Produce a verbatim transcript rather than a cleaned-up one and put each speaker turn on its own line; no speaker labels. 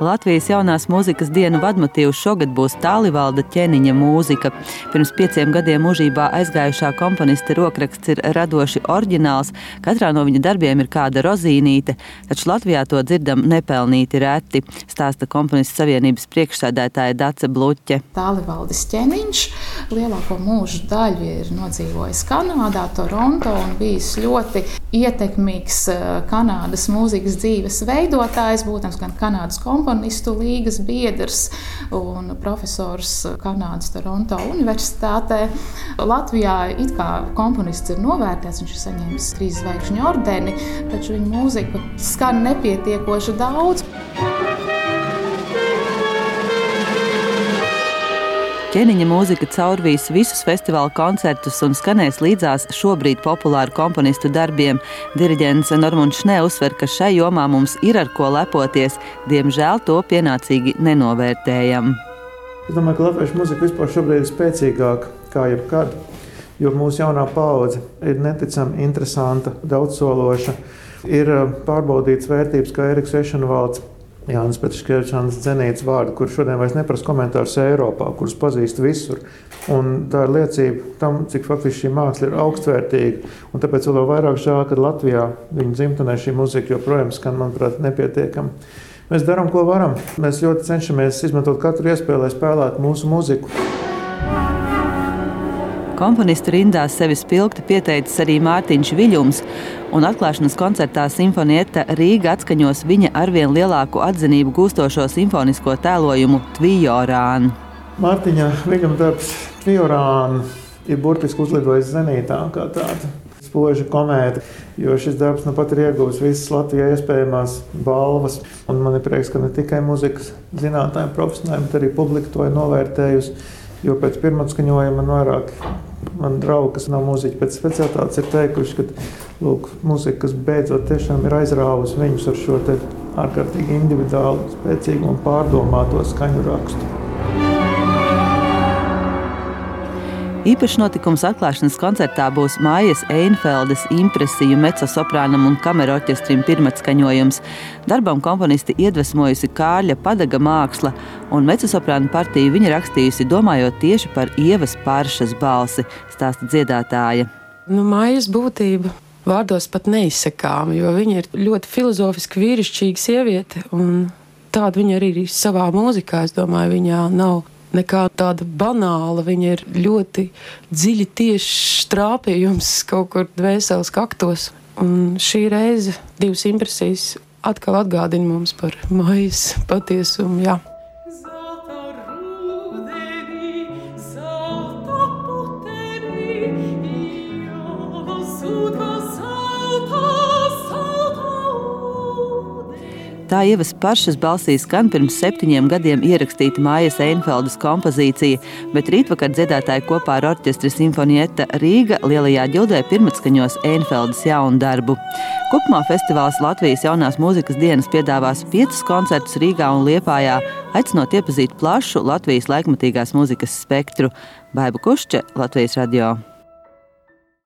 Latvijas jaunās mūzikas dienu vadmotīvs šogad būs Tālivalda Ķeniņa mūzika. Pirms pieciem gadiem mūžībā aizgājušā komponista rokraksts ir radoši oriģināls, katrā no viņa darbiem ir kāda rozīnīte, taču Latvijā to dzirdam nepelnīti reti, stāsta komponistu savienības priekšsēdētāja Dace Bluķe.
Tālivaldis Ķeniņš lielāko mūžu daļu ir nodzīvojis Kanādā, Toronto un bijis ļoti ietekmīgs Kanādas mūzikas dzīves veidotājs, būtams gan Kanādas komponistu līgas biedrs un profesors Kanādas Toronto universitātē. Latvijā it kā komponists ir novērtēts, viņš ir saņēmis trīs zvaigžņu ordeni, taču viņa mūzika skan nepietiekoši daudz.
Ķeniņa mūzika caurvīs visus festivāla koncertus un skanēs līdzās šobrīd populāru komponistu darbiem. Diriģents Normunds Šnē uzsver, ka šai jomā mums ir ar ko lepoties, diemžēl to pienācīgi nenovērtējam.
Es domāju, ka latviešu mūzika vispār šobrīd ir spēcīgāka kā jebkad, jo mūsu jaunā paudze ir neticami interesanta, daudzsološa, ir pārbaudītas vērtības kā Eriks Ešenvalds, Jānis Petriškevičāns Dzenītas vārdu, kur šodien vairs neprasa komentārus Eiropā, kurus pazīst visur. Un tā ir liecība tam, cik faktiski šī māksla ir augstvērtīga. Un tāpēc vēl vairāk žēl, ka Latvijā viņa dzimtenē šī mūzika joprojām skan, manuprāt, nepietiekami. Mēs darām, ko varam. Mēs ļoti cenšamies izmantot katru iespēju, lai spēlētu mūsu mūziku.
Komponistu rindās sevi spilgti pieteicis arī Mārtiņš Viļums, un atklāšanas koncertā Sinfonietta Rīga atskaņos viņa arvien lielāku atzinību gūstošo simfonisko tēlojumu Tvijorānu.
Mārtiņa Viļuma darbs Tvijorānu ir burtiski uzlidojis zenītā kā tāda spoža komēta, jo šis darbs nu pat ir ieguvis visas Latvijā iespējamās balvas. Un man ir prieks, ka ne tikai mūzikas zinātājiem, profesionāļiem, bet arī publika to ir novērtējusi, jo pēc pirmatskaņojuma man vairāk man draugi, kas nav mūziķi pēc specialitātes, ir teikuši, ka lūk, mūzika, kas beidzot tiešām ir aizrāvusi viņus ar šo te ārkārtīgi individuālu, spēcīgu un pārdomāto skaņu rakstu.
Īpašs notikums atklāšanas koncertā būs Mājas Einfeldes impresiju mecosoprānam un kamerorķestrim pirmatskaņojums. Darbam komponisti iedvesmojusi Kārļa Padaga māksla, un mecosoprāna partiju viņa rakstījusi domājot tieši par Ievas Paršas balsi, stāsta dziedātāja.
Nu, Mājas būtība vārdos pat neizsakām, jo viņa ir ļoti filozofiski vīrišķīga sieviete, un tāda viņa arī ir savā mūzikā, es domāju, viņā nav nekā tāda banāla, viņa ir ļoti dziļi tieši trāpījums kaut kur dvēseles kaktos. Un šī reize divas impresijas atkal atgādina mums par Mājas patiesumu, jā.
Tā Ievas Paršas balsī skan pirms septiņiem gadiem ierakstīta Mājas Einfeldes kompozīcija, bet rītvakar dziedātāji kopā ar orķestri Sinfonietta Rīga lielajā ģildē pirmatskaņos Einfeldes jaunu darbu. Kopumā festivāls Latvijas jaunās mūzikas dienas piedāvās piecus koncertus Rīgā un Liepājā, aicinot iepazīt plašu Latvijas laikmatīgās mūzikas spektru. Baiba Kušče, Latvijas radio.